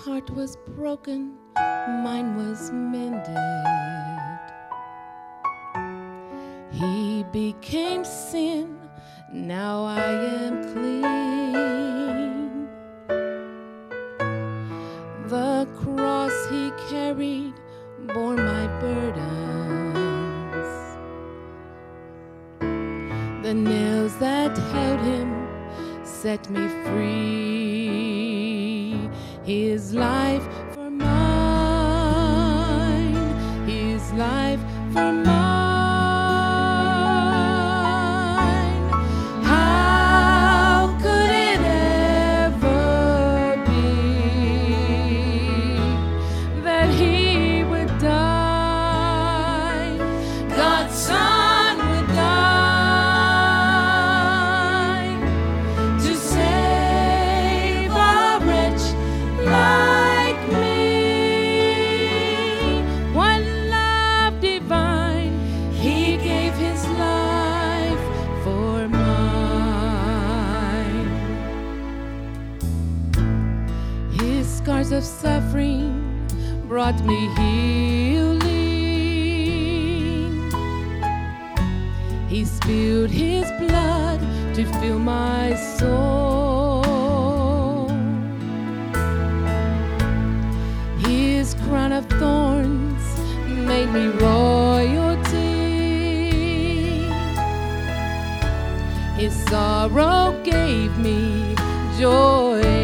heart was broken, mine was mended. He became sin, now I am clean. The cross he carried bore my burdens. The nails that held him set me free. His life for mine, his life for mine. How could it ever be that he would die? God's Son would die to save a wretch like me. What love divine, he gave his life for mine. His scars of suffering brought me healing. He spilled his blood to fill my soul. His crown of thorns made me royalty. His sorrow gave me joy